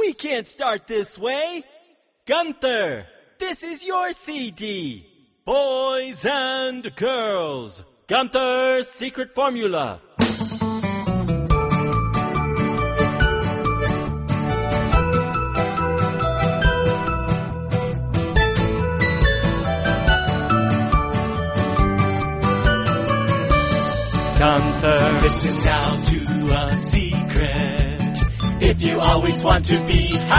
We can't start this way. Gunther, this is your CD. Boys and girls, Gunther's secret formula. Gunther, listen now to a secret. If you always want to be